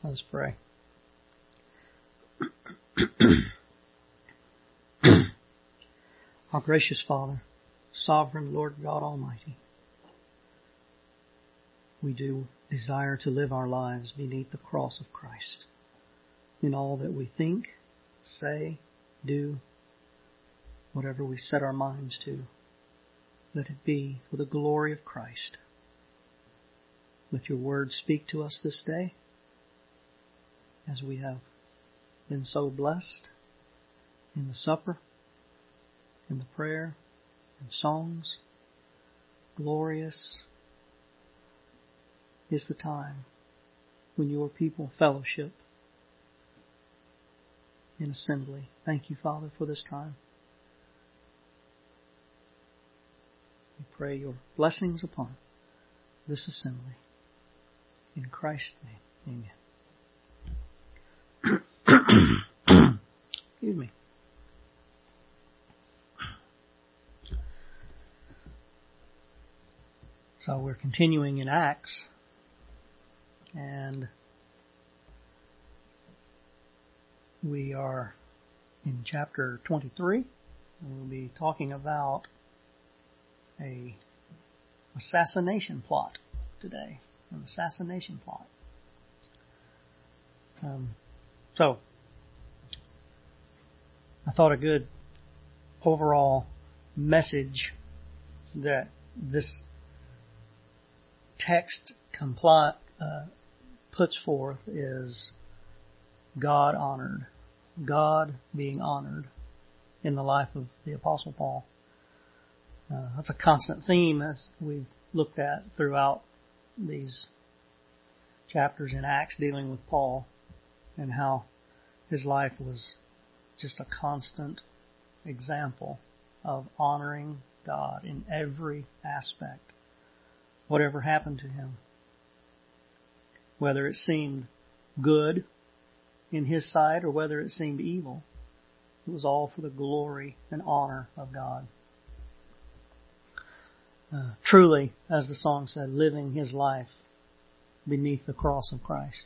Let's pray. Our gracious Father, sovereign Lord God Almighty, we do desire to live our lives beneath the cross of Christ. In all that we think, say, do, whatever we set our minds to, let it be for the glory of Christ. Let your word speak to us this day, as we have been so blessed in the supper, in the prayer, and songs. Glorious is the time when your people fellowship in assembly. Thank you, Father, for this time. We pray your blessings upon this assembly. In Christ's name, amen. Excuse me. So we're continuing in Acts, and we are in chapter 23, and we'll be talking about an assassination plot today. An assassination plot. So, I thought a good overall message that this text puts forth is God honored. God being honored in the life of the Apostle Paul. That's a constant theme as we've looked at throughout these chapters in Acts dealing with Paul and how his life was just a constant example of honoring God in every aspect. Whatever happened to him, whether it seemed good in his sight or whether it seemed evil, it was all for the glory and honor of God. Truly, as the song said, living his life beneath the cross of Christ.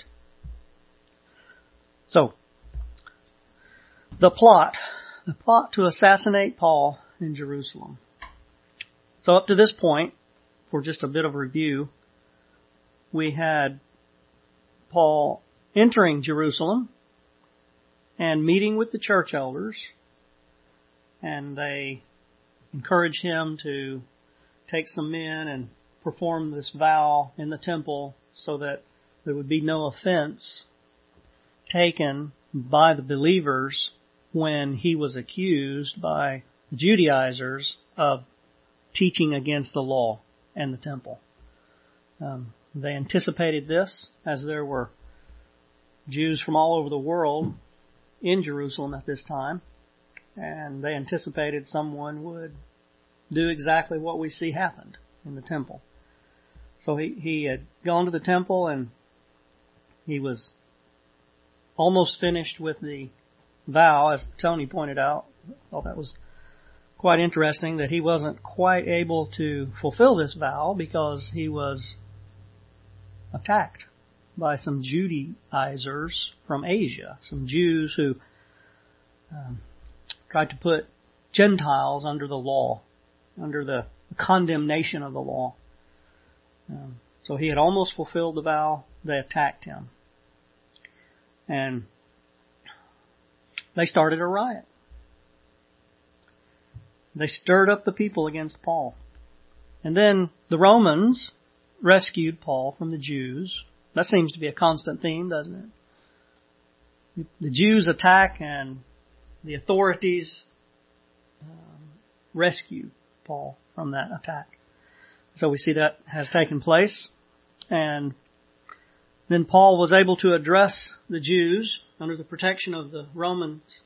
So, the plot to assassinate Paul in Jerusalem. So up to this point, for just a bit of review, we had Paul entering Jerusalem and meeting with the church elders, and they encouraged him to take some men and perform this vow in the temple so that there would be no offense taken by the believers when he was accused by the Judaizers of teaching against the law and the temple. They anticipated this, as there were Jews from all over the world in Jerusalem at this time, and they anticipated someone would do exactly what we see happened in the temple. So he had gone to the temple, and he was almost finished with the vow, as Tony pointed out. I thought that was quite interesting that he wasn't quite able to fulfill this vow because he was attacked by some Judaizers from Asia, some Jews who tried to put Gentiles under the law, under the condemnation of the law. So he had almost fulfilled the vow. They attacked him. And they started a riot. They stirred up the people against Paul. And then the Romans rescued Paul from the Jews. That seems to be a constant theme, doesn't it? The Jews attack and the authorities rescue Paul from that attack. So we see that has taken place. And then Paul was able to address the Jews under the protection of the Romans.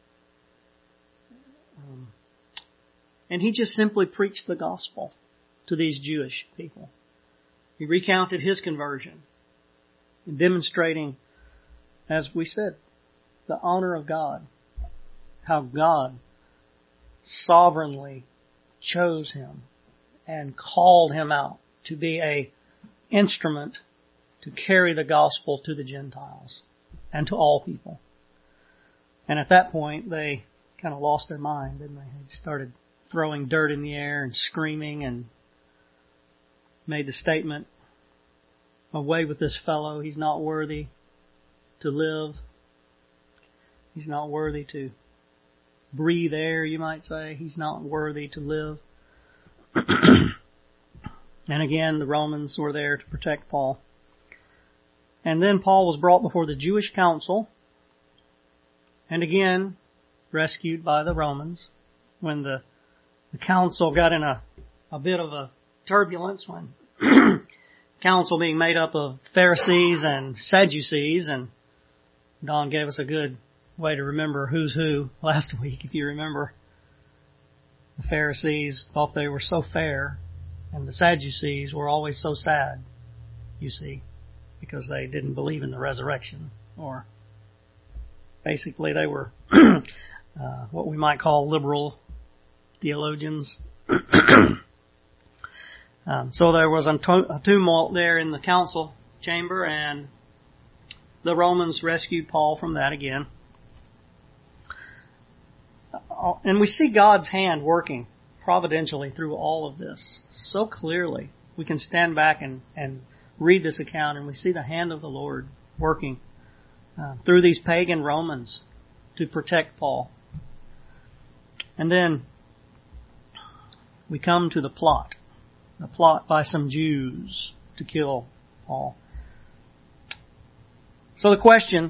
And he just simply preached the gospel to these Jewish people. He recounted his conversion, demonstrating, as we said, the honor of God. How God sovereignly chose him and called him out to be an instrument to carry the gospel to the Gentiles and to all people. And at that point, they kind of lost their mind, didn't they? They started throwing dirt in the air and screaming and made the statement, away with this fellow. He's not worthy to live. He's not worthy to breathe air, you might say. He's not worthy to live. And again, the Romans were there to protect Paul. And then Paul was brought before the Jewish council, and again rescued by the Romans when the council got in a bit of a turbulence, when council being made up of Pharisees and Sadducees, and Don gave us a good way to remember who's who last week, if you remember. The Pharisees thought they were so fair, and the Sadducees were always so sad, you see, because they didn't believe in the resurrection, or basically they were what we might call liberal theologians. So there was a tumult there in the council chamber, and the Romans rescued Paul from that again. And we see God's hand working providentially through all of this so clearly. We can stand back and read this account, and we see the hand of the Lord working through these pagan Romans to protect Paul. And then we come to the plot by some Jews to kill Paul. So the question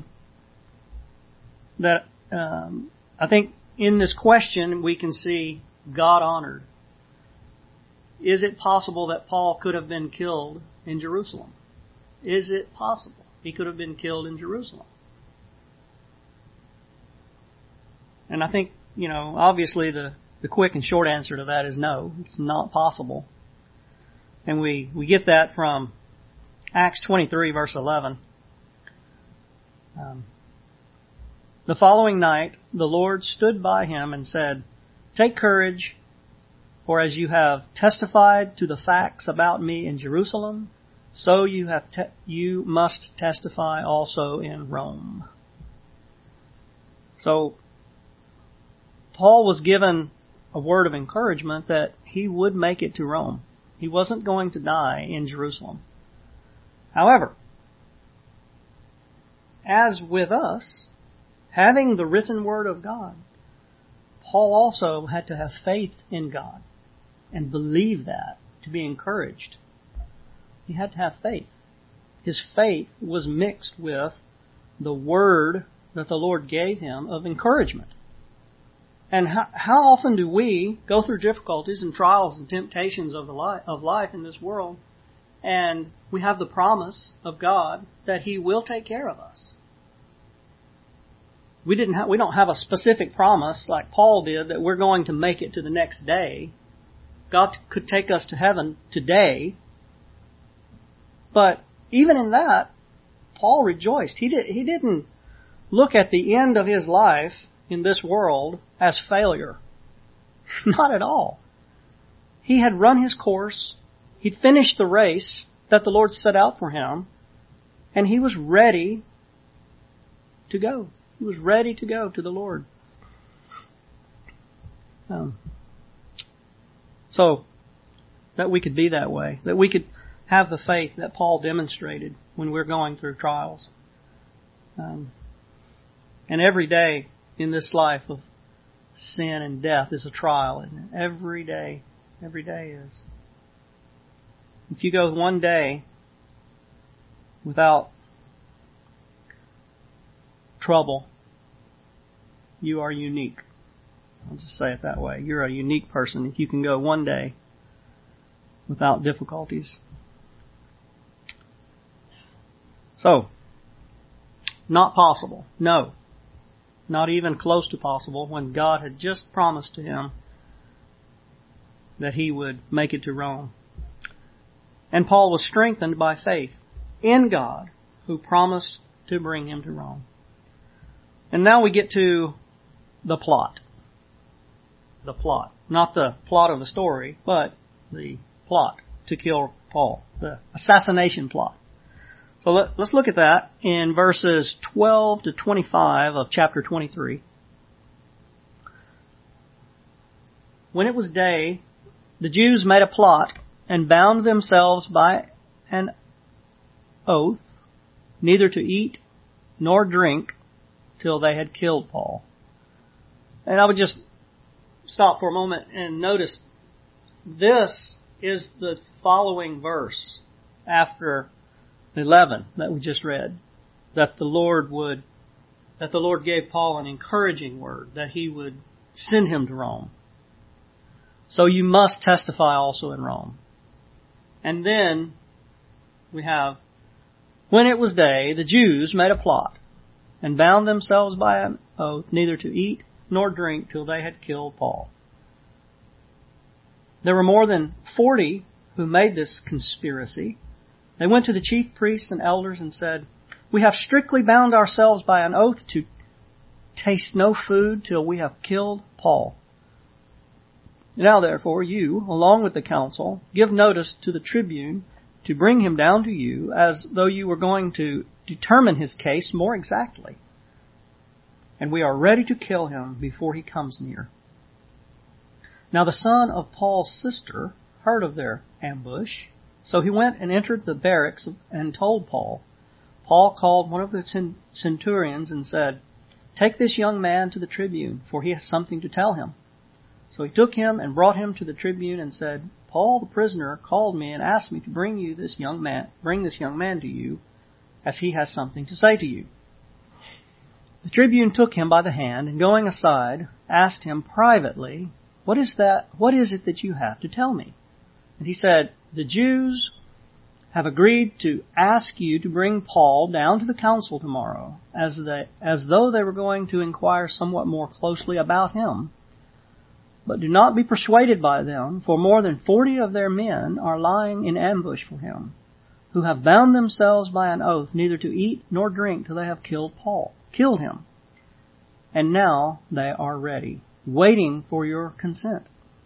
that I think in this question we can see God honored. Is it possible that Paul could have been killed in Jerusalem? Is it possible he could have been killed in Jerusalem? And I think, obviously the quick and short answer to that is no, it's not possible. And we get that from Acts 23 verse 11. The following night, the Lord stood by him and said, "Take courage, for as you have testified to the facts about me in Jerusalem, so you must testify also in Rome." So, Paul was given a word of encouragement that he would make it to Rome. He wasn't going to die in Jerusalem. However, as with us, having the written word of God, Paul also had to have faith in God and believe that to be encouraged. He had to have faith. His faith was mixed with the word that the Lord gave him of encouragement. And how often do we go through difficulties and trials and temptations of life in this world, and we have the promise of God that He will take care of us? We don't have a specific promise like Paul did that we're going to make it to the next day. God could take us to heaven today. But even in that, Paul rejoiced. He didn't look at the end of his life in this world as failure. Not at all. He had run his course. He'd finished the race that the Lord set out for him. And he was ready to go. He was ready to go to the Lord. So that we could be that way. That we could have the faith that Paul demonstrated when we're going through trials. And every day in this life of sin and death is a trial, isn't it? Every day is. If you go one day without trouble, you are unique. I'll just say it that way. You're a unique person if you can go one day without difficulties. So, not possible. No. Not even close to possible when God had just promised to him that he would make it to Rome. And Paul was strengthened by faith in God who promised to bring him to Rome. And now we get to the plot. The plot. Not the plot of the story, but the plot to kill Paul. The assassination plot. So let's look at that in verses 12 to 25 of chapter 23. When it was day, the Jews made a plot and bound themselves by an oath neither to eat nor drink till they had killed Paul. And I would just stop for a moment and notice this is the following verse after 11 that we just read, that the Lord gave Paul an encouraging word, that he would send him to Rome. So you must testify also in Rome. And then we have, when it was day, the Jews made a plot and bound themselves by an oath neither to eat nor drink till they had killed Paul. There were more than 40 who made this conspiracy. They went to the chief priests and elders and said, "We have strictly bound ourselves by an oath to taste no food till we have killed Paul. Now therefore you, along with the council, give notice to the tribune to bring him down to you, as though you were going to determine his case more exactly. And we are ready to kill him before he comes near." Now the son of Paul's sister heard of their ambush, so he went and entered the barracks and told Paul. Paul called one of the centurions and said, "Take this young man to the tribune, for he has something to tell him." So he took him and brought him to the tribune and said, "Paul the prisoner called me and asked me to bring this young man to you, as he has something to say to you." The tribune took him by the hand and going aside, asked him privately, What is it that you have to tell me?" And he said, "The Jews have agreed to ask you to bring Paul down to the council tomorrow, as though they were going to inquire somewhat more closely about him. But do not be persuaded by them, for more than 40 of their men are lying in ambush for him, who have bound themselves by an oath neither to eat nor drink till they have killed him. And now they are ready, waiting for your consent."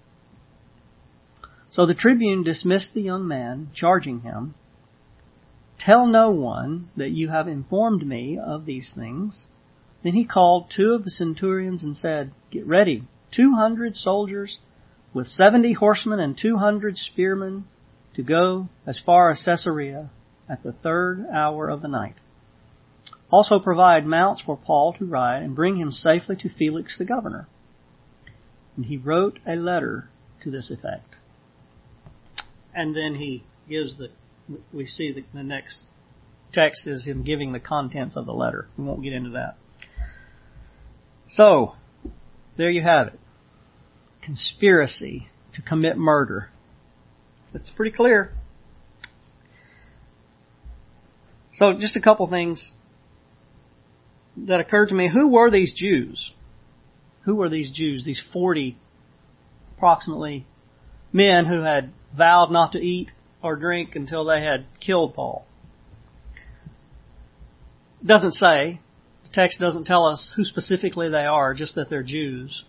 So the tribune dismissed the young man, charging him, "Tell no one that you have informed me of these things." Then he called 2 of the centurions and said, "Get ready, 200 soldiers with 70 horsemen and 200 spearmen to go as far as Caesarea at the 3rd hour of the night. Also provide mounts for Paul to ride and bring him safely to Felix the governor." And he wrote a letter to this effect. And then he gives we see the next text is him giving the contents of the letter. We won't get into that. So, there you have it. Conspiracy to commit murder. It's pretty clear. So, just a couple things that occurred to me. Who were these Jews? Who were these Jews? These 40, approximately, men who had vowed not to eat or drink until they had killed Paul. It doesn't say. The text doesn't tell us who specifically they are, just that they're Jews.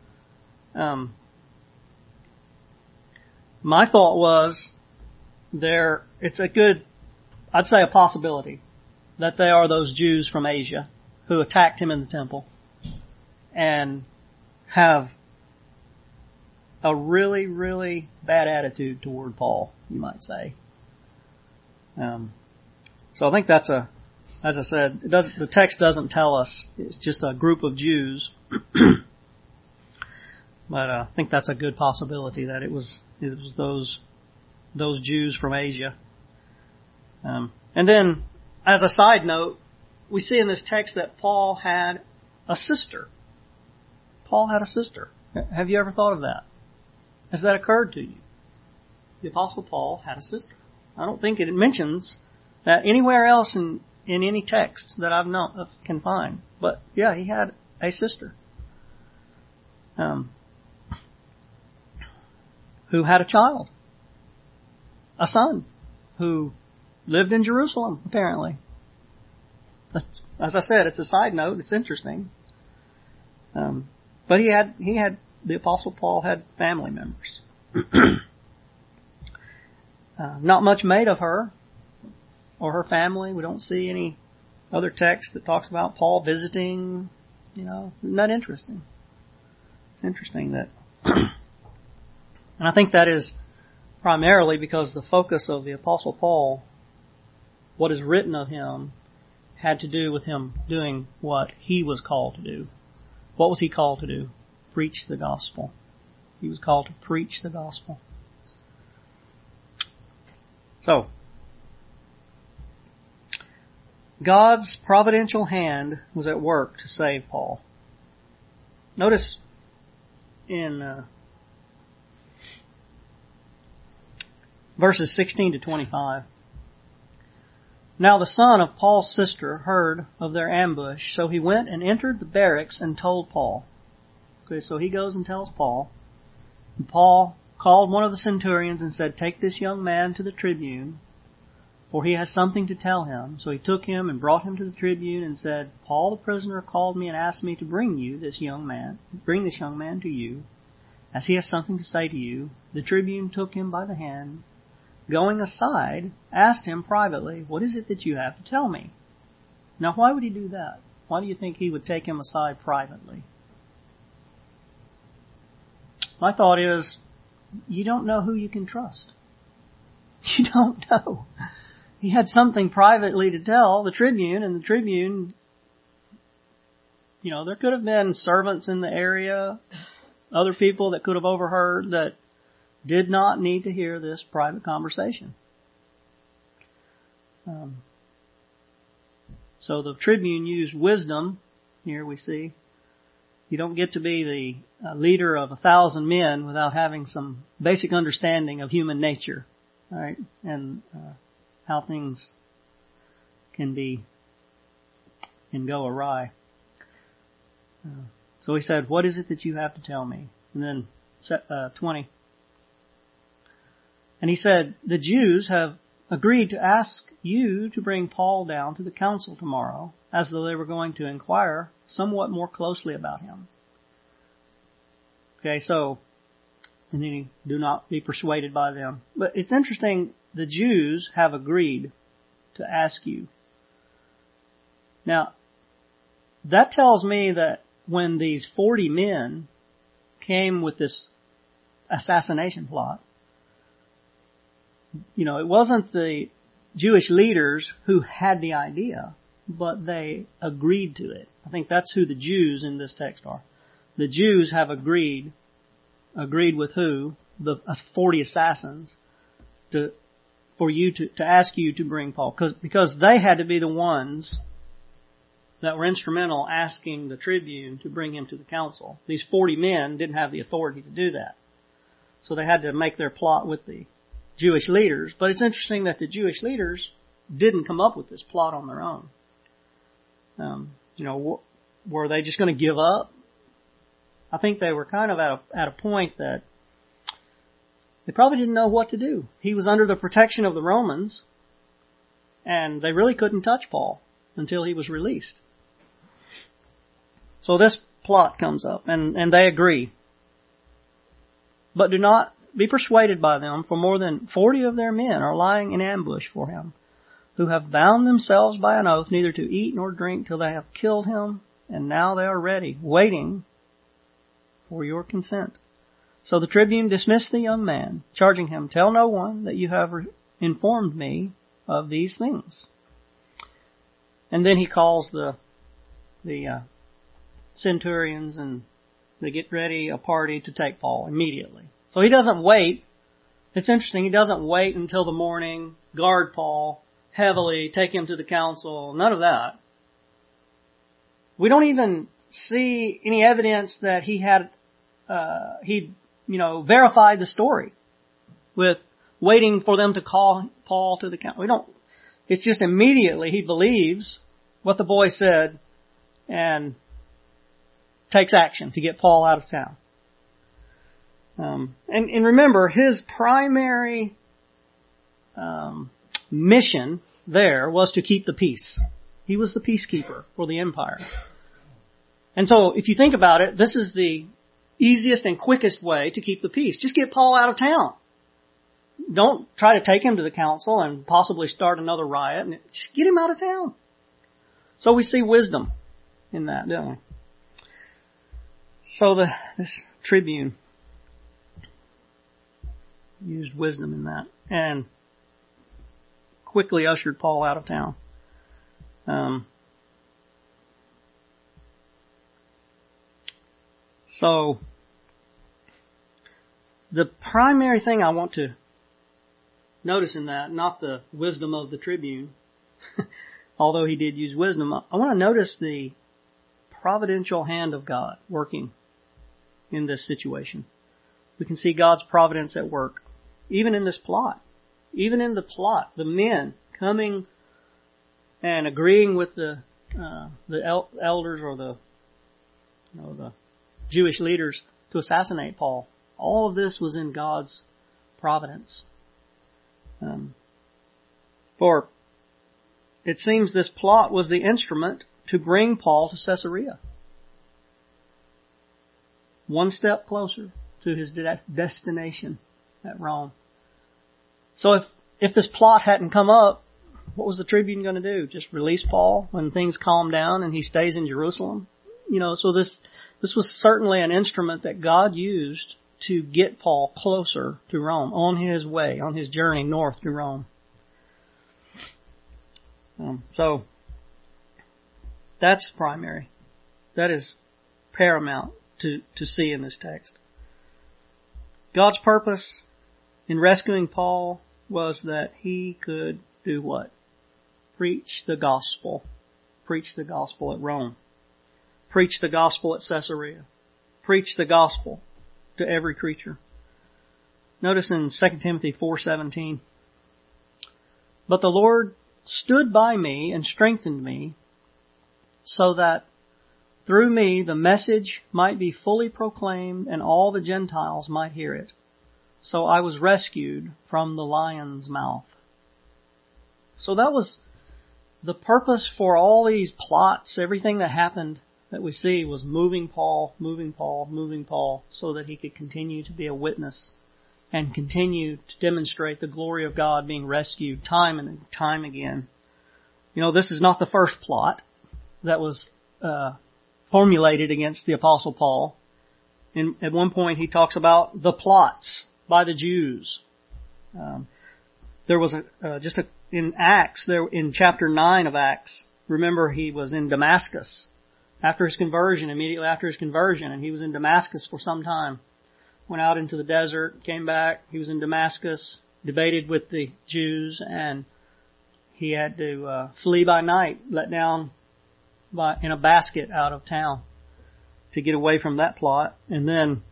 My thought was it's I'd say a possibility that they are those Jews from Asia who attacked him in the temple and have a really, really bad attitude toward Paul, you might say. So I think as I said, the text doesn't tell us. It's just a group of Jews. But I think that's a good possibility that it was those Jews from Asia. And then, as a side note, we see in this text that Paul had a sister. Paul had a sister. Have you ever thought of that? Has that occurred to you? The Apostle Paul had a sister. I don't think it mentions that anywhere else in any text that can find. But yeah, he had a sister who had a child, a son, who lived in Jerusalem, apparently. As I said, it's a side note. It's interesting. But the Apostle Paul had family members. Not much made of her. or her family. We don't see any other text that talks about Paul visiting. Isn't that interesting? It's interesting that, and I think that is primarily because the focus of the Apostle Paul, what is written of him, had to do with him doing what he was called to do. What was he called to do? Preach the gospel. He was called to preach the gospel. So, God's providential hand was at work to save Paul. Notice in verses 16 to 25. Now the son of Paul's sister heard of their ambush, so he went and entered the barracks and told Paul. Okay, so he goes and tells Paul. And Paul called one of the centurions and said, "Take this young man to the tribune, for he has something to tell him." So he took him and brought him to the tribune and said, "Paul the prisoner called me and asked me to bring this young man to you, as he has something to say to you." The tribune took him by the hand, going aside, asked him privately, "What is it that you have to tell me?" Now, why would he do that? Why do you think he would take him aside privately? My thought is, you don't know who you can trust. You don't know. He had something privately to tell the tribune, and the tribune, there could have been servants in the area, other people that could have overheard that did not need to hear this private conversation. So the tribune used wisdom. Here we see you don't get to be the leader of 1,000 men without having some basic understanding of human nature, right? And how things can go awry. So he said, "What is it that you have to tell me?" And then 20. And he said, "The Jews have agreed to ask you to bring Paul down to the council tomorrow, as though they were going to inquire somewhat more closely about him." Okay, so, and then do not be persuaded by them. But it's interesting, the Jews have agreed to ask you. Now, that tells me that when these 40 men came with this assassination plot, it wasn't the Jewish leaders who had the idea, but they agreed to it. I think that's who the Jews in this text are. The Jews have agreed with who? The 40 assassins to ask you to bring Paul. Because they had to be the ones that were instrumental asking the tribune to bring him to the council. These 40 men didn't have the authority to do that. So they had to make their plot with the Jewish leaders. But it's interesting that the Jewish leaders didn't come up with this plot on their own. Were they just going to give up? I think they were kind of at a point that they probably didn't know what to do. He was under the protection of the Romans, and they really couldn't touch Paul until he was released. So this plot comes up, and they agree. But do not be persuaded by them, for more than 40 of their men are lying in ambush for him, who have bound themselves by an oath neither to eat nor drink till they have killed him, and now they are ready, waiting for your consent. So the tribune dismissed the young man, charging him, "Tell no one that you have informed me of these things." And then he calls the centurions, and they get ready a party to take Paul immediately. So he doesn't wait. It's interesting, he doesn't wait until the morning, guard Paul heavily, take him to the council, none of that. We don't even see any evidence that he verified the story with waiting for them to call Paul to the council. It's just immediately he believes what the boy said and takes action to get Paul out of town. And remember, his primary mission there was to keep the peace. He was the peacekeeper for the empire. And so, if you think about it, this is the easiest and quickest way to keep the peace. Just get Paul out of town. Don't try to take him to the council and possibly start another riot. And just get him out of town. So we see wisdom in that, don't we? So this tribune used wisdom in that and quickly ushered Paul out of town. So the primary thing I want to notice in that, not the wisdom of the tribune, although he did use wisdom, I want to notice the providential hand of God working in this situation. We can see God's providence at work, even in this plot. Even in the plot, the men coming and agreeing with the elders or the Jewish leaders to assassinate Paul. All of this was in God's providence. For it seems this plot was the instrument to bring Paul to Caesarea. One step closer to his destination at Rome. So if this plot hadn't come up, what was the tribune going to do? Just release Paul when things calm down and he stays in Jerusalem? So this was certainly an instrument that God used to get Paul closer to Rome, on his way, on his journey north to Rome. So that's primary. That is paramount to see in this text. God's purpose in rescuing Paul was that he could do what? Preach the gospel. Preach the gospel at Rome. Preach the gospel at Caesarea. Preach the gospel to every creature. Notice in 2 Timothy 4:17, "But the Lord stood by me and strengthened me, so that through me the message might be fully proclaimed and all the Gentiles might hear it. So I was rescued from the lion's mouth." So that was the purpose for all these plots. Everything that happened that we see was moving Paul, so that he could continue to be a witness and continue to demonstrate the glory of God being rescued time and time again. This is not the first plot that was formulated against the Apostle Paul. At one point he talks about the plots by the Jews. There was in Acts, in chapter 9 of Acts, remember he was in Damascus immediately after his conversion, and he was in Damascus for some time. Went out into the desert, came back, he was in Damascus, debated with the Jews, and he had to flee by night, let down in a basket out of town to get away from that plot. And then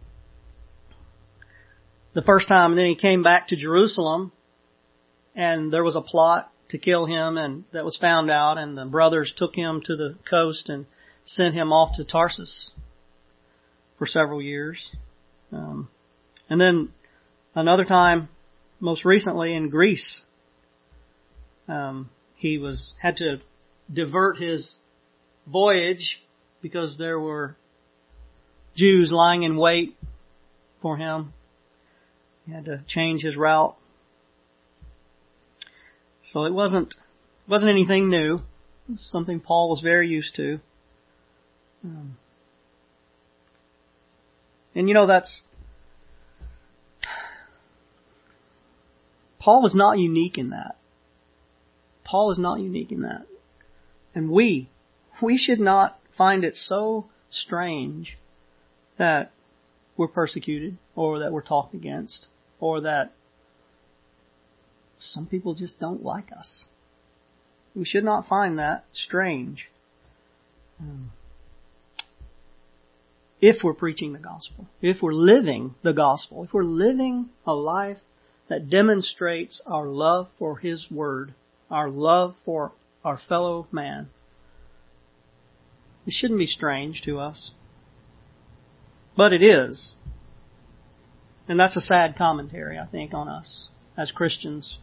the first time, then he came back to Jerusalem, and there was a plot to kill him, and that was found out, and the brothers took him to the coast and sent him off to Tarsus for several years. And then another time, most recently in Greece, he had to divert his voyage because there were Jews lying in wait for him. He had to change his route. So it wasn't anything new. It was something Paul was very used to. And Paul is not unique in that. Paul is not unique in that. And we should not find it so strange that we're persecuted, or that we're talked against, or that some people just don't like us. We should not find that strange. If we're preaching the gospel, if we're living the gospel, if we're living a life that demonstrates our love for His Word, our love for our fellow man, it shouldn't be strange to us. But it is. And that's a sad commentary, I think, on us as Christians.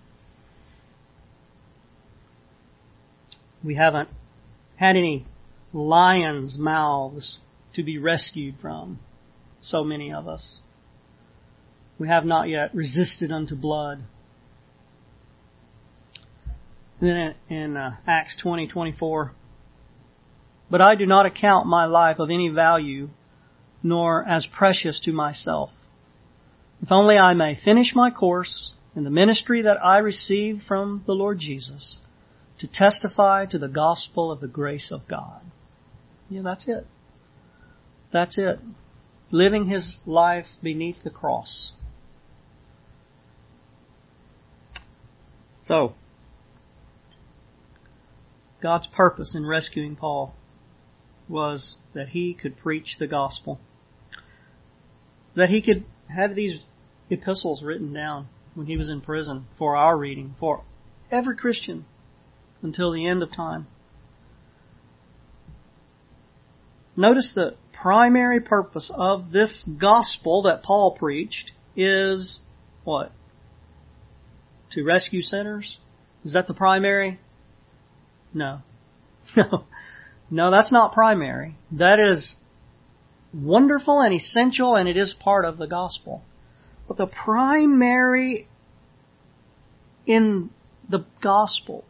We haven't had any lions' mouths to be rescued from, so many of us. We have not yet resisted unto blood. Then in Acts 20:24, but I do not account my life of any value, nor as precious to myself, if only I may finish my course in the ministry that I received from the Lord Jesus, to testify to the gospel of the grace of God. Yeah, that's it. That's it. Living his life beneath the cross. So, God's purpose in rescuing Paul was that he could preach the gospel. That he could have these epistles written down when he was in prison for our reading, for every Christian until the end of time. Notice the primary purpose of this gospel that Paul preached is what? To rescue sinners? Is that the primary? No. No, that's not primary. That is wonderful and essential, and it is part of the gospel. But the primary in the gospel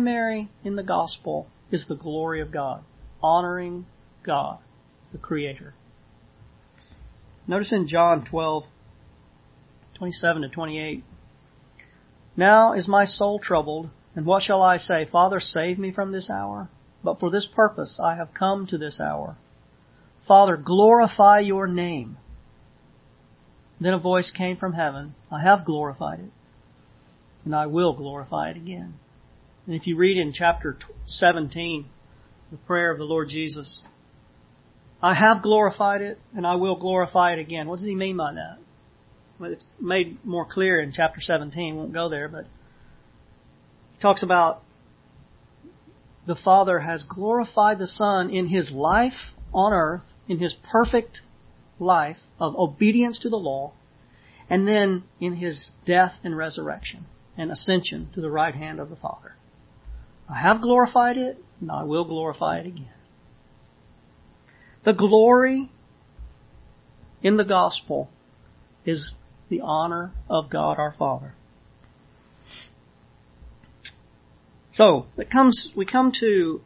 is the glory of God. Honoring God, the Creator. Notice in John 12:27-28, now is my soul troubled, and what shall I say? Father, save me from this hour. But for this purpose I have come to this hour. Father, glorify your name. Then a voice came from heaven, I have glorified it, and I will glorify it again. And if you read in chapter 17, the prayer of the Lord Jesus, I have glorified it, and I will glorify it again. What does he mean by that? Well, it's made more clear in chapter 17. Won't go there, but he talks about the Father has glorified the Son in his life on earth, in his perfect life of obedience to the law, and then in his death and resurrection and ascension to the right hand of the Father. I have glorified it, and I will glorify it again. The glory in the gospel is the honor of God our Father. So, we come to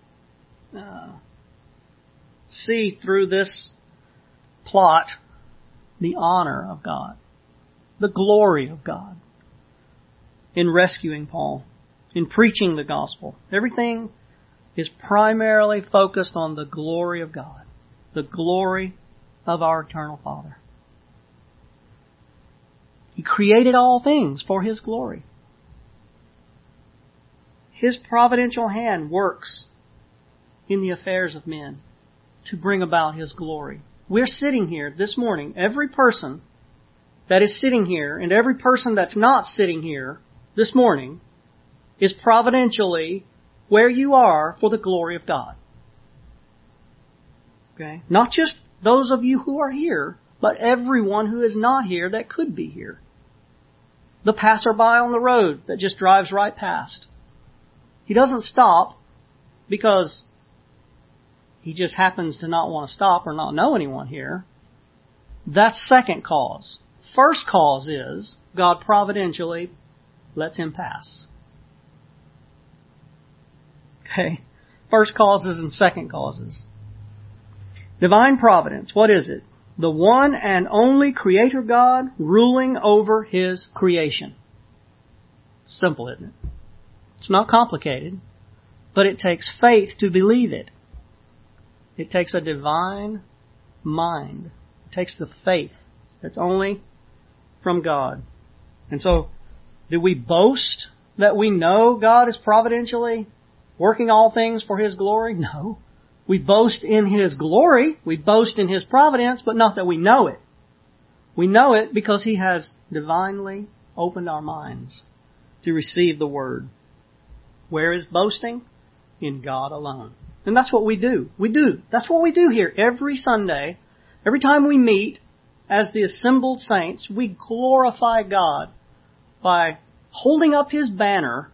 see through this plot the honor of God, the glory of God in rescuing Paul, in preaching the gospel. Everything is primarily focused on the glory of God, the glory of our eternal Father. He created all things for his glory. His providential hand works in the affairs of men to bring about his glory. We're sitting here this morning. Every person that is sitting here and every person that's not sitting here this morning is providentially where you are for the glory of God. Okay? Not just those of you who are here, but everyone who is not here that could be here. The passerby on the road that just drives right past. He doesn't stop because he just happens to not want to stop or not know anyone here. That's second cause. First cause is God providentially lets him pass. Okay? First causes and second causes. Divine providence, what is it? The one and only Creator God ruling over His creation. Simple, isn't it? It's not complicated, but it takes faith to believe it. It takes a divine mind. It takes the faith that's only from God. And so, do we boast that we know God is providentially working all things for His glory? No. We boast in His glory, we boast in His providence, but not that we know it. We know it because He has divinely opened our minds to receive the Word. Where is boasting? In God alone. And that's what we do. That's what we do here every Sunday. Every time we meet as the assembled saints, we glorify God by holding up His banner,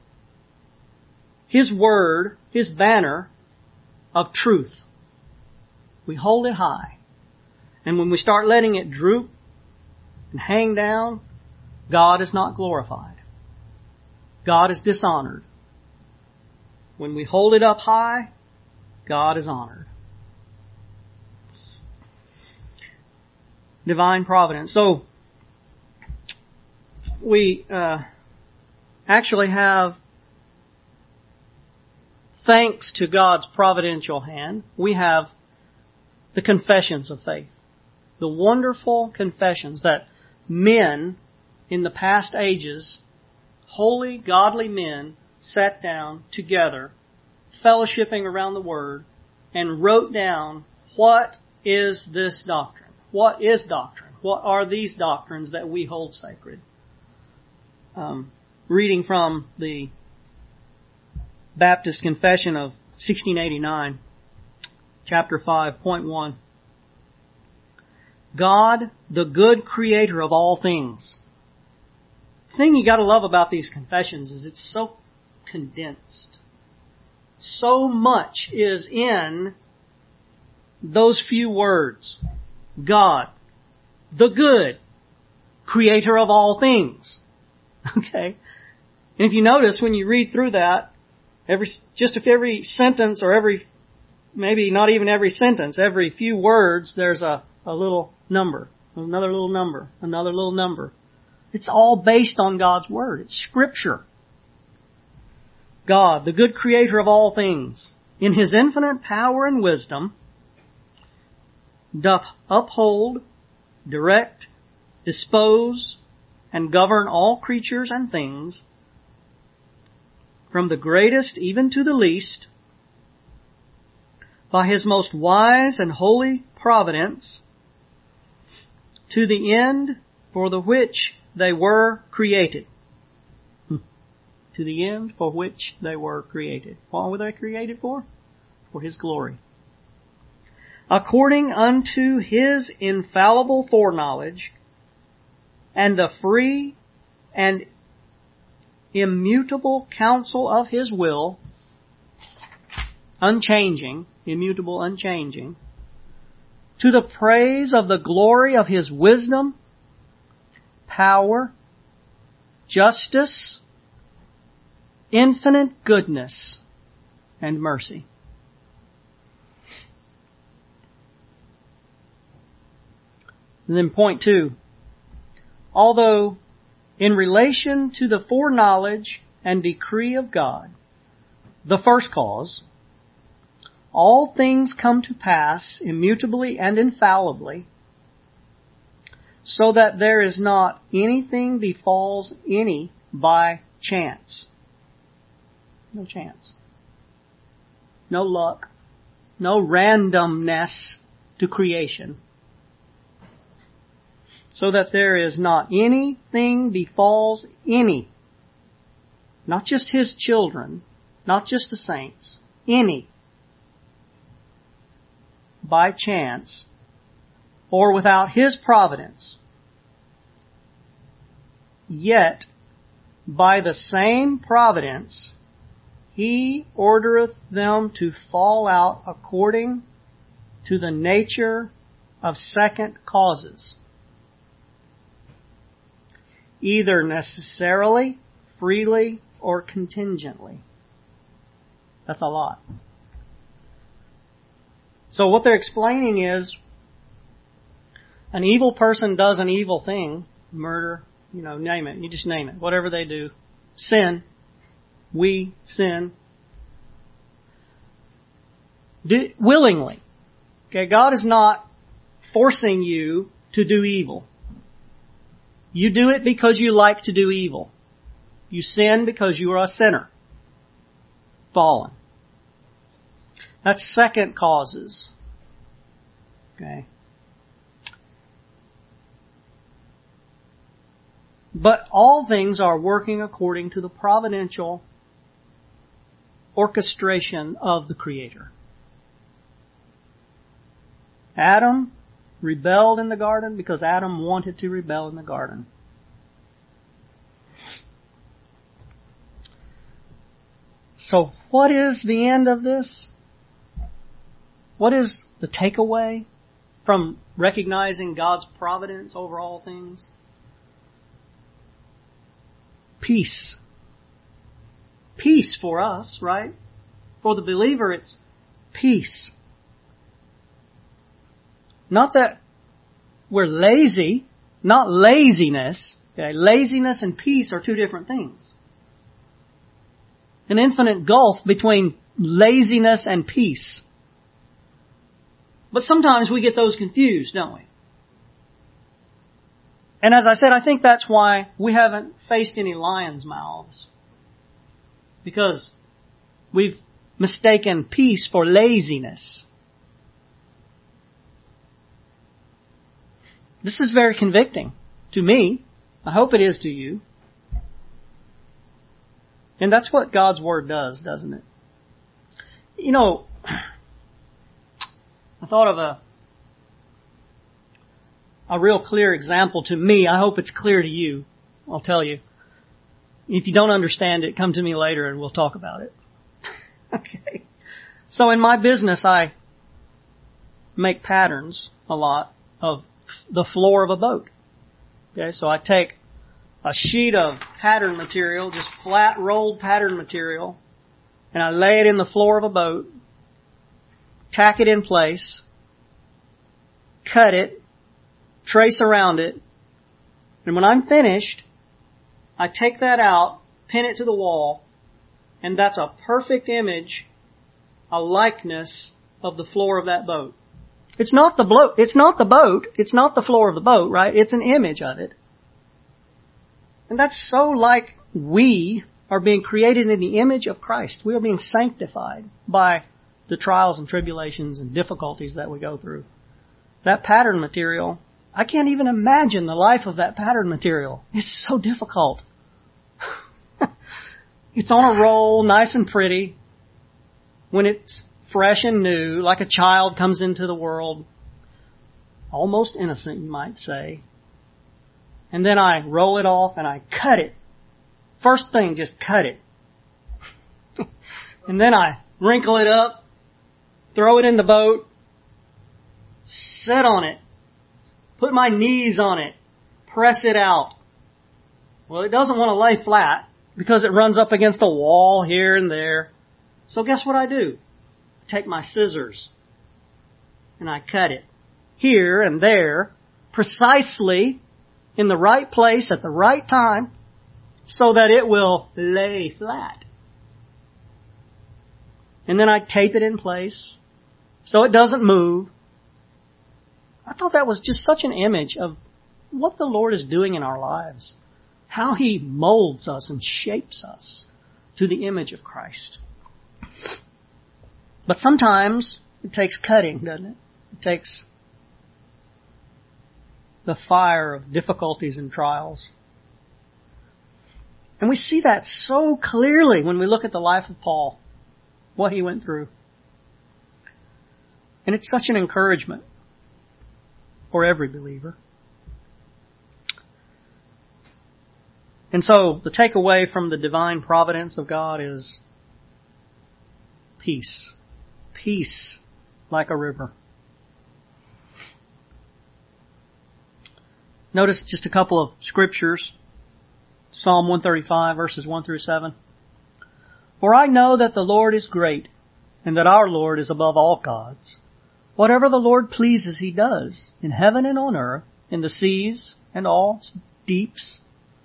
His Word, His banner of truth. We hold it high. And when we start letting it droop and hang down, God is not glorified. God is dishonored. When we hold it up high, God is honored. Divine providence. So, we actually have, thanks to God's providential hand, we have the confessions of faith. The wonderful confessions that men in the past ages, holy, godly men, sat down together, fellowshipping around the Word, and wrote down, what is this doctrine? What is doctrine? What are these doctrines that we hold sacred? Reading from the Baptist Confession of 1689, chapter 5, point 1. God, the good creator of all things. The thing you gotta love about these confessions is it's so condensed. So much is in those few words. God, the good creator of all things. Okay? And if you notice when you read through that, every sentence or maybe not even every sentence, every few words, there's a little number, another little number, another little number. It's all based on God's Word. It's Scripture. God, the good creator of all things, in His infinite power and wisdom, doth uphold, direct, dispose, and govern all creatures and things, from the greatest even to the least, by His most wise and holy providence, to the end for the which they were created. To the end for which they were created. What were they created for? For His glory. According unto His infallible foreknowledge, and the free and immutable counsel of His will, unchanging, immutable, unchanging, to the praise of the glory of His wisdom, power, justice, infinite goodness, and mercy. And then point 2. Although in relation to the foreknowledge and decree of God, the first cause, all things come to pass immutably and infallibly, so that there is not anything befalls any by chance. No chance. No luck. No randomness to creation. So that there is not anything befalls any. Not just His children. Not just the saints. Any. By chance. Or without His providence. Yet, by the same providence, He ordereth them to fall out according to the nature of second causes. Either necessarily, freely, or contingently. That's a lot. So what they're explaining is, an evil person does an evil thing, murder, name it, you just name it, whatever they do, sin, we sin, willingly. Okay, God is not forcing you to do evil. You do it because you like to do evil. You sin because you are a sinner. Fallen. That's second causes. Okay. But all things are working according to the providential orchestration of the Creator. Adam rebelled in the garden because Adam wanted to rebel in the garden. So what is the end of this? What is the takeaway from recognizing God's providence over all things? peace. Peace for us, right? For the believer, it's peace. Not that we're lazy, not laziness. Okay? Laziness and peace are two different things. An infinite gulf between laziness and peace. But sometimes we get those confused, don't we? And as I said, I think that's why we haven't faced any lions' mouths. Because we've mistaken peace for laziness. This is very convicting to me. I hope it is to you. And that's what God's Word does, doesn't it? You know, I thought of a real clear example to me. I hope it's clear to you. I'll tell you. If you don't understand it, come to me later and we'll talk about it. Okay. So in my business, I make patterns a lot of the floor of a boat. Okay, so I take a sheet of pattern material, just flat rolled pattern material, and I lay it in the floor of a boat, tack it in place, cut it, trace around it, and when I'm finished, I take that out, pin it to the wall, and that's a perfect image, a likeness of the floor of that boat. It's not the boat, it's not the floor of the boat, right? It's an image of it. And that's so like we are being created in the image of Christ. We are being sanctified by the trials and tribulations and difficulties that we go through. That pattern material, I can't even imagine the life of that pattern material. It's so difficult. It's on a roll, nice and pretty. When it's fresh and new, like a child comes into the world, almost innocent, you might say. And then I roll it off and I cut it. First thing, just cut it. And then I wrinkle it up, throw it in the boat, sit on it, put my knees on it, press it out. Well, it doesn't want to lay flat because it runs up against a wall here and there. So guess what I do? I take my scissors and I cut it here and there precisely in the right place at the right time so that it will lay flat. And then I tape it in place so it doesn't move. I thought that was just such an image of what the Lord is doing in our lives. How He molds us and shapes us to the image of Christ. But sometimes it takes cutting, doesn't it? It takes the fire of difficulties and trials. And we see that so clearly when we look at the life of Paul, what he went through. And it's such an encouragement for every believer. And so the takeaway from the divine providence of God is peace. Peace like a river. Notice just a couple of scriptures. Psalm 135 verses 1 through 7. For I know that the Lord is great, and that our Lord is above all gods. Whatever the Lord pleases He does, in heaven and on earth, in the seas and all deeps.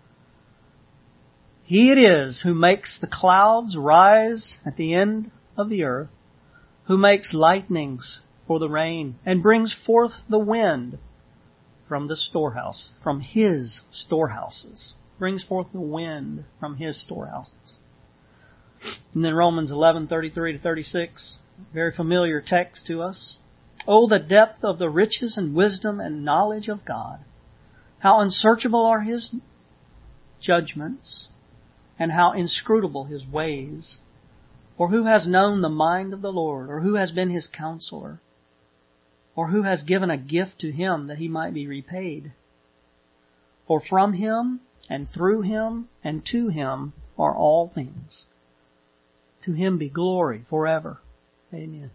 He it is who makes the clouds rise at the end of the earth, who makes lightnings for the rain, and brings forth the wind from the storehouse, from His storehouses. Brings forth the wind from His storehouses. And then Romans 11:33 to 36, very familiar text to us. Oh, the depth of the riches and wisdom and knowledge of God. How unsearchable are His judgments, and how inscrutable His ways. Or who has known the mind of the Lord, or who has been His counselor, or who has given a gift to Him that He might be repaid? For from Him, and through Him, and to Him are all things. To Him be glory forever. Amen.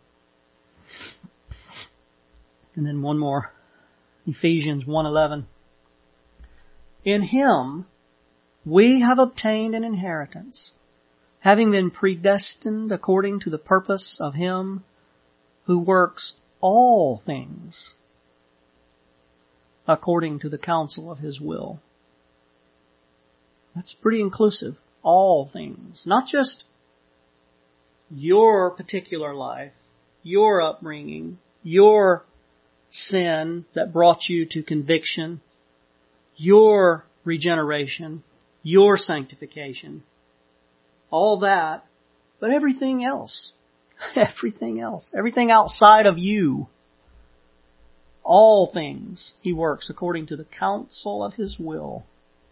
And then one more. Ephesians 1:11. In Him we have obtained an inheritance, having been predestined according to the purpose of Him who works all things according to the counsel of His will. That's pretty inclusive. All things. Not just your particular life, your upbringing, your sin that brought you to conviction, your regeneration, your sanctification, all that, but everything else. Everything else. Everything outside of you. All things He works according to the counsel of His will.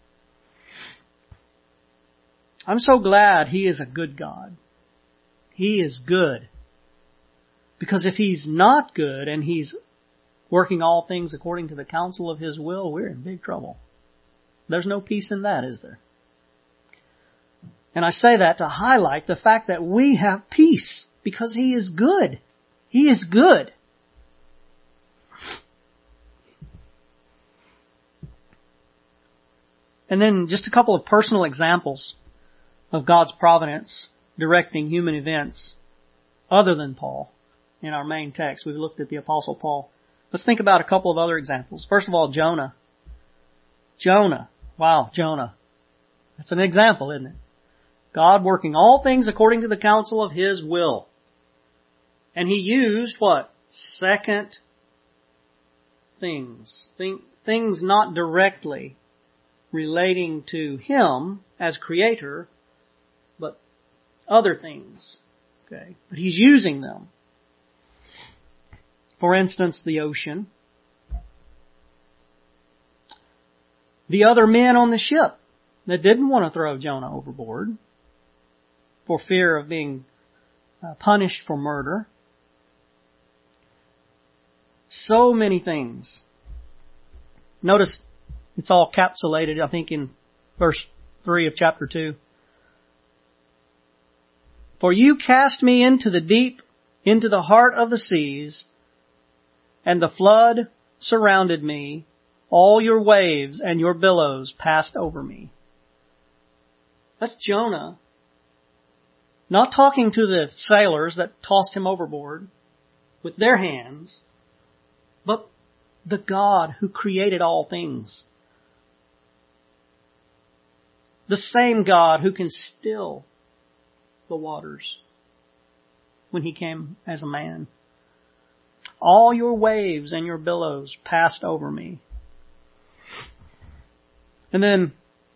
I'm so glad He is a good God. He is good. Because if He's not good and He's working all things according to the counsel of His will, we're in big trouble. There's no peace in that, is there? And I say that to highlight the fact that we have peace because He is good. He is good. And then just a couple of personal examples of God's providence directing human events other than Paul in our main text. We've looked at the Apostle Paul. Let's think about a couple of other examples. First of all, Jonah. Jonah. Wow, Jonah. That's an example, isn't it? God working all things according to the counsel of His will. And He used what? Second things. Things not directly relating to Him as Creator, but other things. Okay? But He's using them. For instance, the ocean. The other men on the ship that didn't want to throw Jonah overboard for fear of being punished for murder. So many things. Notice it's all capsulated, I think, in verse 3 of chapter 2. For you cast me into the deep, into the heart of the seas, and the flood surrounded me. All your waves and your billows passed over me. That's Jonah. Not talking to the sailors that tossed him overboard with their hands, but the God who created all things. The same God who can still the waters when He came as a man. All your waves and your billows passed over me. And then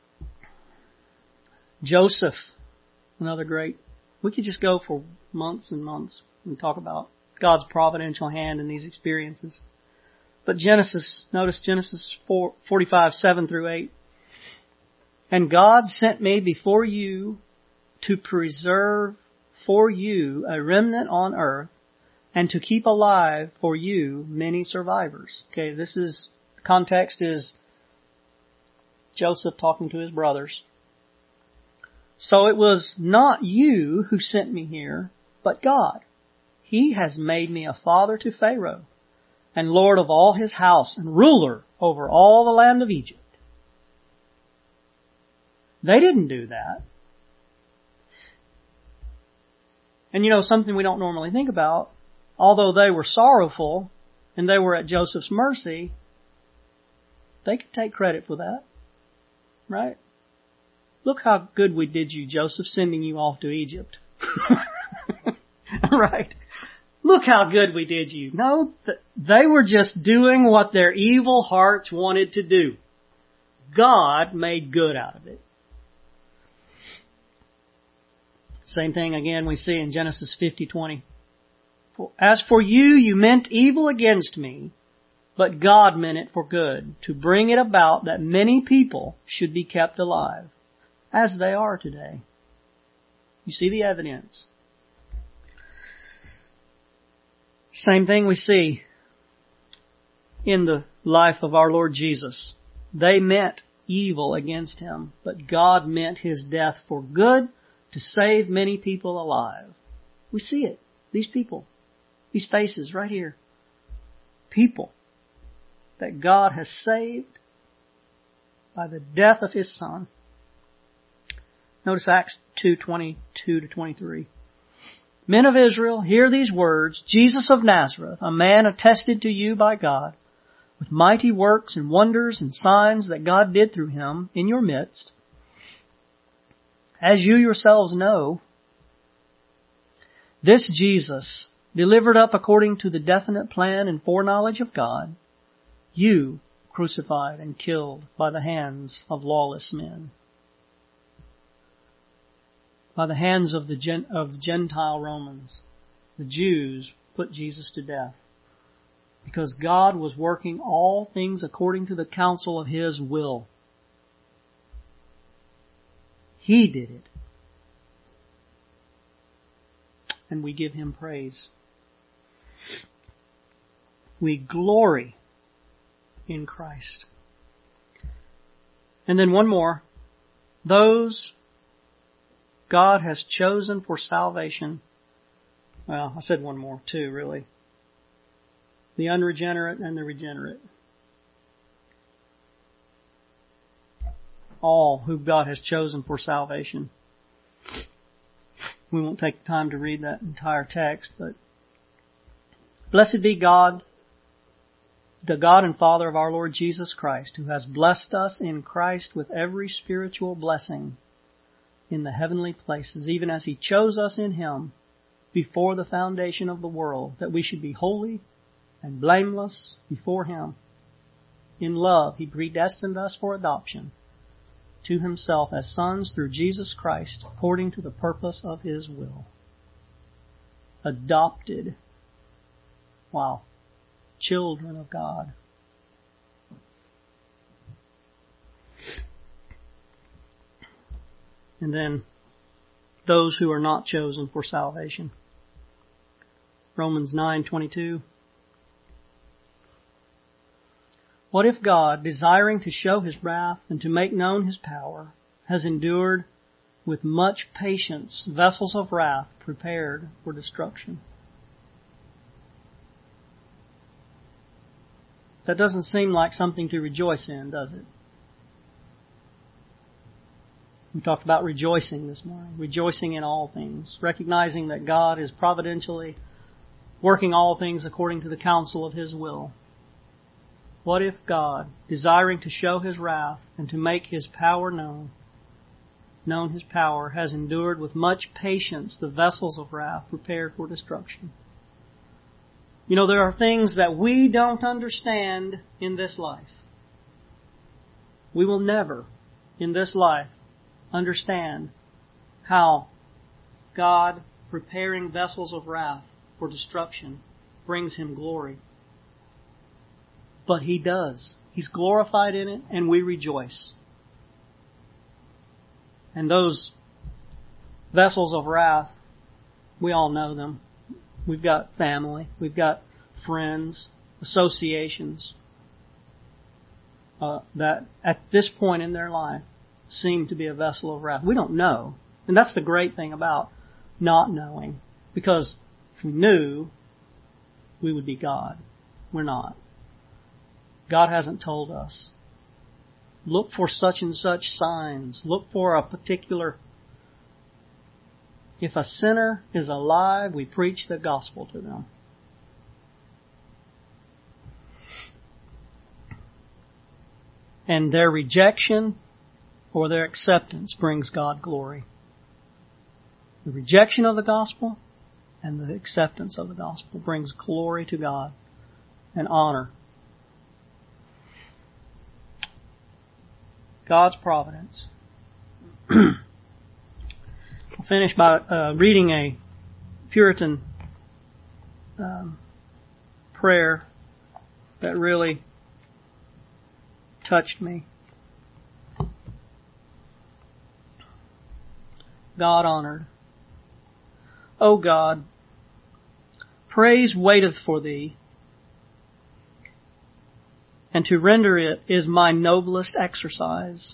Joseph, another great. We could just go for months and months and talk about God's providential hand in these experiences. But Genesis, notice Genesis 45, 7 through 8. And God sent me before you to preserve for you a remnant on earth and to keep alive for you many survivors. Okay, context is Joseph talking to his brothers. So it was not you who sent me here, but God. He has made me a father to Pharaoh, and lord of all his house, and ruler over all the land of Egypt. They didn't do that. And you know, something we don't normally think about, although they were sorrowful, and they were at Joseph's mercy, they could take credit for that. Right? Look how good we did you, Joseph, sending you off to Egypt. Right? Look how good we did you. No, they were just doing what their evil hearts wanted to do. God made good out of it. Same thing again we see in Genesis 50:20. As for you, you meant evil against me, but God meant it for good, to bring it about that many people should be kept alive, as they are today. You see the evidence. Same thing we see in the life of our Lord Jesus. They meant evil against Him, but God meant His death for good, to save many people alive. We see it. These people. These faces right here. People that God has saved by the death of His Son. Notice Acts 2:22-23. Men of Israel, hear these words. Jesus of Nazareth, a man attested to you by God, with mighty works and wonders and signs that God did through him in your midst. As you yourselves know, this Jesus, delivered up according to the definite plan and foreknowledge of God, you crucified and killed by the hands of lawless men, by the hands of the Gentile Romans. The Jews put Jesus to death because God was working all things according to the counsel of His will. He did it. And we give Him praise. We glory in Christ. And then one more. Those God has chosen for salvation. Well, I said one more, two really. The unregenerate and the regenerate. All who God has chosen for salvation. We won't take the time to read that entire text, but blessed be God, the God and Father of our Lord Jesus Christ, who has blessed us in Christ with every spiritual blessing in the heavenly places, even as He chose us in Him before the foundation of the world, that we should be holy and blameless before Him. In love, He predestined us for adoption to Himself as sons through Jesus Christ, according to the purpose of His will. Adopted. Wow. Children of God. And then those who are not chosen for salvation. Romans 9:22. What if God, desiring to show His wrath and to make known His power, has endured with much patience vessels of wrath prepared for destruction? That doesn't seem like something to rejoice in, does it? We talked about rejoicing this morning. Rejoicing in all things. Recognizing that God is providentially working all things according to the counsel of His will. What if God, desiring to show His wrath and to make His power known His power, has endured with much patience the vessels of wrath prepared for destruction? You know, there are things that we don't understand in this life. We will never, in this life, understand how God, preparing vessels of wrath for destruction, brings Him glory. But He does. He's glorified in it, and we rejoice. And those vessels of wrath, we all know them. We've got family. We've got friends, associations that at this point in their life seem to be a vessel of wrath. We don't know. And that's the great thing about not knowing. Because if we knew, we would be God. We're not. God hasn't told us. Look for such and such signs. Look for a particular... If a sinner is alive, we preach the gospel to them. And their rejection or their acceptance brings God glory. The rejection of the gospel and the acceptance of the gospel brings glory to God and honor. God's providence. I'll finish by reading a Puritan prayer that really touched me. God honored. O God, praise waiteth for Thee, and to render it is my noblest exercise.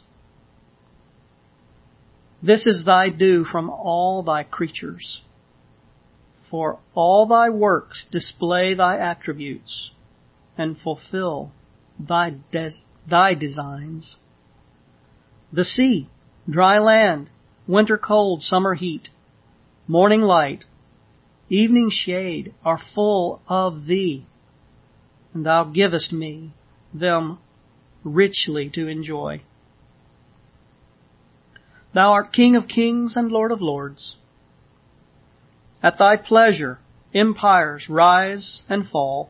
This is Thy due from all Thy creatures. For all Thy works display Thy attributes and fulfill Thy designs. The sea, dry land, winter cold, summer heat, morning light, evening shade are full of Thee, and Thou givest me them richly to enjoy. Thou art King of kings and Lord of lords. At Thy pleasure empires rise and fall.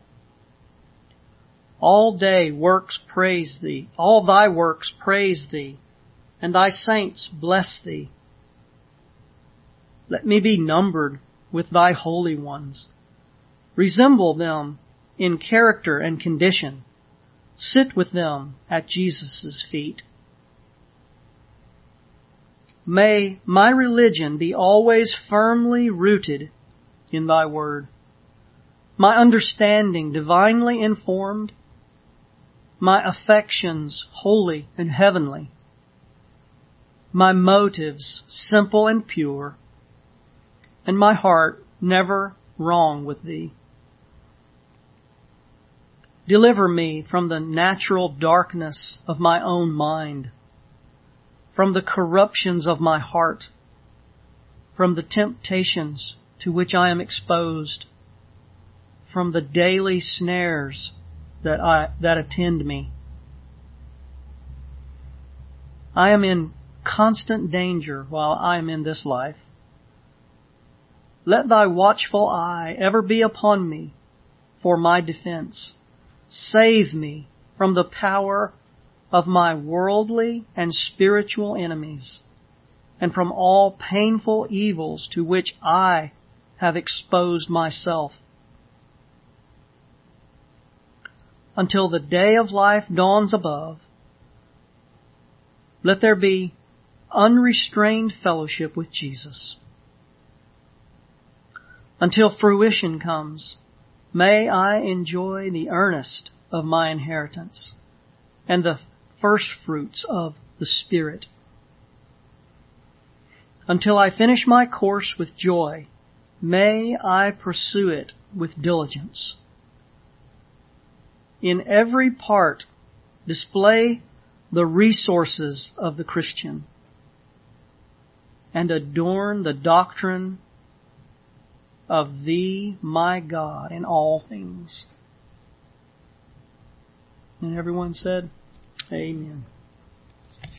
All day works praise Thee, all Thy works praise Thee, and Thy saints bless Thee. Let me be numbered with Thy holy ones. Resemble them in character and condition. Sit with them at Jesus' feet. May my religion be always firmly rooted in Thy word, my understanding divinely informed, my affections holy and heavenly, my motives simple and pure, and my heart never wrong with Thee. Deliver me from the natural darkness of my own mind, from the corruptions of my heart, from the temptations to which I am exposed, from the daily snares that attend me. I am in constant danger while I am in this life. Let Thy watchful eye ever be upon me for my defense. Save me from the power of my worldly and spiritual enemies, and from all painful evils to which I have exposed myself. Until the day of life dawns above, let there be unrestrained fellowship with Jesus. Until fruition comes, may I enjoy the earnest of my inheritance and the first fruits of the Spirit. Until I finish my course with joy, may I pursue it with diligence. In every part, display the resources of the Christian and adorn the doctrine of Thee, my God, in all things. And everyone said, Amen.